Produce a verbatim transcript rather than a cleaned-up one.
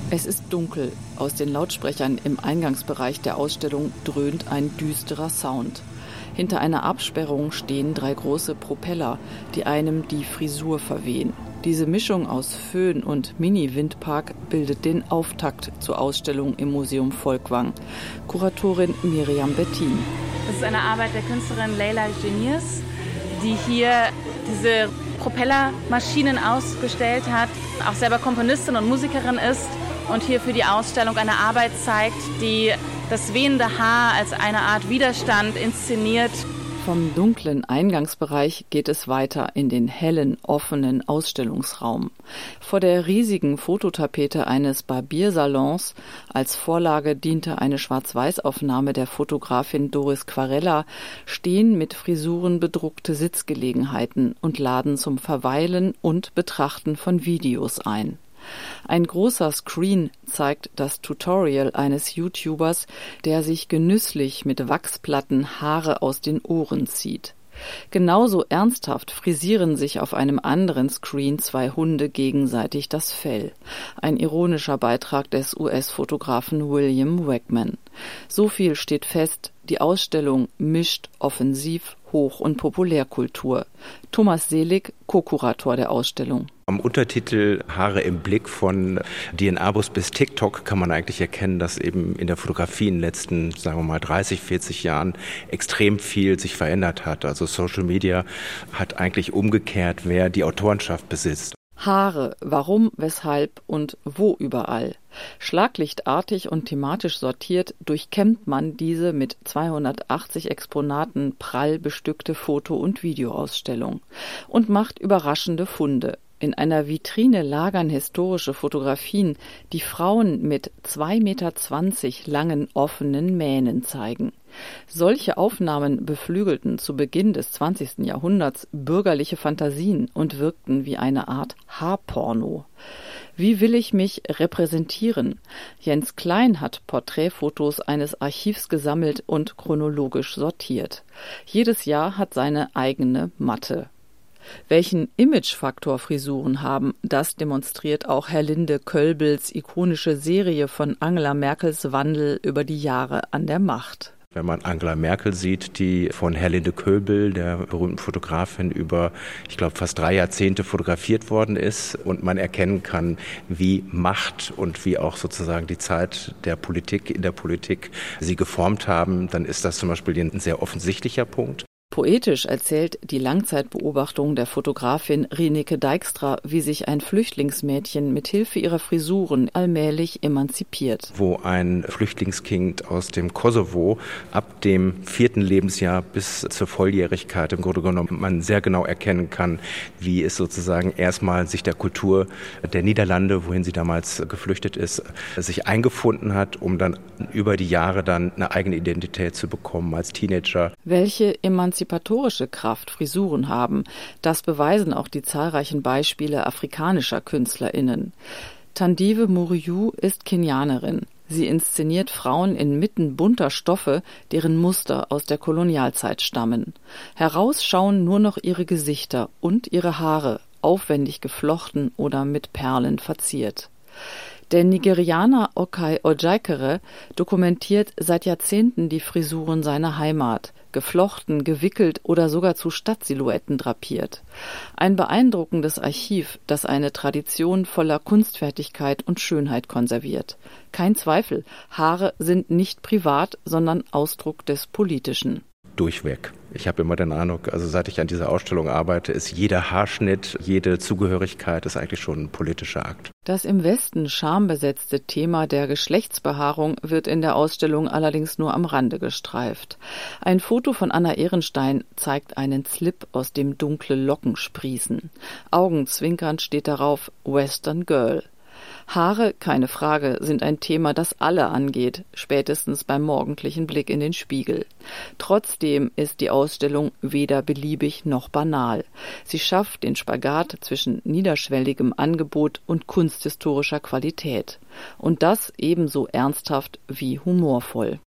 Es ist dunkel. Aus den Lautsprechern im Eingangsbereich der Ausstellung dröhnt ein düsterer Sound. Hinter einer Absperrung stehen drei große Propeller, die einem die Frisur verwehen. Diese Mischung aus Föhn und Mini-Windpark bildet den Auftakt zur Ausstellung im Museum Folkwang. Kuratorin Miriam Bettin. Das ist eine Arbeit der Künstlerin Leila Geniers, die hier diese Propellermaschinen ausgestellt hat, auch selber Komponistin und Musikerin ist und hier für die Ausstellung eine Arbeit zeigt, die das wehende Haar als eine Art Widerstand inszeniert. Vom dunklen Eingangsbereich geht es weiter in den hellen, offenen Ausstellungsraum. Vor der riesigen Fototapete eines Barbiersalons als Vorlage diente eine Schwarz-Weiß-Aufnahme der Fotografin Doris Quarella, stehen mit Frisuren bedruckte Sitzgelegenheiten und laden zum Verweilen und Betrachten von Videos ein. Ein großer Screen zeigt das Tutorial eines YouTubers, der sich genüsslich mit Wachsplatten Haare aus den Ohren zieht. Genauso ernsthaft frisieren sich auf einem anderen Screen zwei Hunde gegenseitig das Fell. Ein ironischer Beitrag des U S-Fotografen William Wegman. So viel steht fest, die Ausstellung mischt offensiv Hoch- und Populärkultur. Thomas Selig, Co-Kurator der Ausstellung. Am Untertitel Haare im Blick von D N A-Bus bis TikTok kann man eigentlich erkennen, dass eben in der Fotografie in den letzten, sagen wir mal, dreißig, vierzig Jahren extrem viel sich verändert hat. Also Social Media hat eigentlich umgekehrt, wer die Autorenschaft besitzt. Haare, warum, weshalb und wo überall. Schlaglichtartig und thematisch sortiert durchkämmt man diese mit zweihundertachtzig Exponaten prall bestückte Foto- und Videoausstellung und macht überraschende Funde. In einer Vitrine lagern historische Fotografien, die Frauen mit zwei Meter zwanzig langen offenen Mähnen zeigen. Solche Aufnahmen beflügelten zu Beginn des zwanzigsten Jahrhunderts bürgerliche Fantasien und wirkten wie eine Art Haarporno. Wie will ich mich repräsentieren? Jens Klein hat Porträtfotos eines Archivs gesammelt und chronologisch sortiert. Jedes Jahr hat seine eigene Matte. Welchen Imagefaktor Frisuren haben, das demonstriert auch Herlinde Kölbels ikonische Serie von Angela Merkels Wandel über die Jahre an der Macht. Wenn man Angela Merkel sieht, die von Herlinde Kölbel, der berühmten Fotografin, über, ich glaube, fast drei Jahrzehnte fotografiert worden ist und man erkennen kann, wie Macht und wie auch sozusagen die Zeit der Politik in der Politik sie geformt haben, dann ist das zum Beispiel ein sehr offensichtlicher Punkt. Poetisch erzählt die Langzeitbeobachtung der Fotografin Rineke Dijkstra, wie sich ein Flüchtlingsmädchen mit Hilfe ihrer Frisuren allmählich emanzipiert. Wo ein Flüchtlingskind aus dem Kosovo ab dem vierten Lebensjahr bis zur Volljährigkeit im Grunde genommen man sehr genau erkennen kann, wie es sozusagen erstmal sich der Kultur der Niederlande, wohin sie damals geflüchtet ist, sich eingefunden hat, um dann über die Jahre dann eine eigene Identität zu bekommen als Teenager. Welche Emanzipatorische Kraft Frisuren haben, das beweisen auch die zahlreichen Beispiele afrikanischer KünstlerInnen. Thandiwe Muriu ist Kenianerin. Sie inszeniert Frauen inmitten bunter Stoffe, deren Muster aus der Kolonialzeit stammen. Heraus schauen nur noch ihre Gesichter und ihre Haare, aufwendig geflochten oder mit Perlen verziert. Der Nigerianer Okai Ojaikere dokumentiert seit Jahrzehnten die Frisuren seiner Heimat, geflochten, gewickelt oder sogar zu Stadtsilhouetten drapiert. Ein beeindruckendes Archiv, das eine Tradition voller Kunstfertigkeit und Schönheit konserviert. Kein Zweifel, Haare sind nicht privat, sondern Ausdruck des Politischen. Durchweg. Ich habe immer den Eindruck, also seit ich an dieser Ausstellung arbeite, ist jeder Haarschnitt, jede Zugehörigkeit ist eigentlich schon ein politischer Akt. Das im Westen schambesetzte Thema der Geschlechtsbehaarung wird in der Ausstellung allerdings nur am Rande gestreift. Ein Foto von Anna Ehrenstein zeigt einen Slip, aus dem dunkle Locken sprießen. Augenzwinkernd steht darauf Western Girl. Haare, keine Frage, sind ein Thema, das alle angeht, spätestens beim morgendlichen Blick in den Spiegel. Trotzdem ist die Ausstellung weder beliebig noch banal. Sie schafft den Spagat zwischen niederschwelligem Angebot und kunsthistorischer Qualität. Und das ebenso ernsthaft wie humorvoll.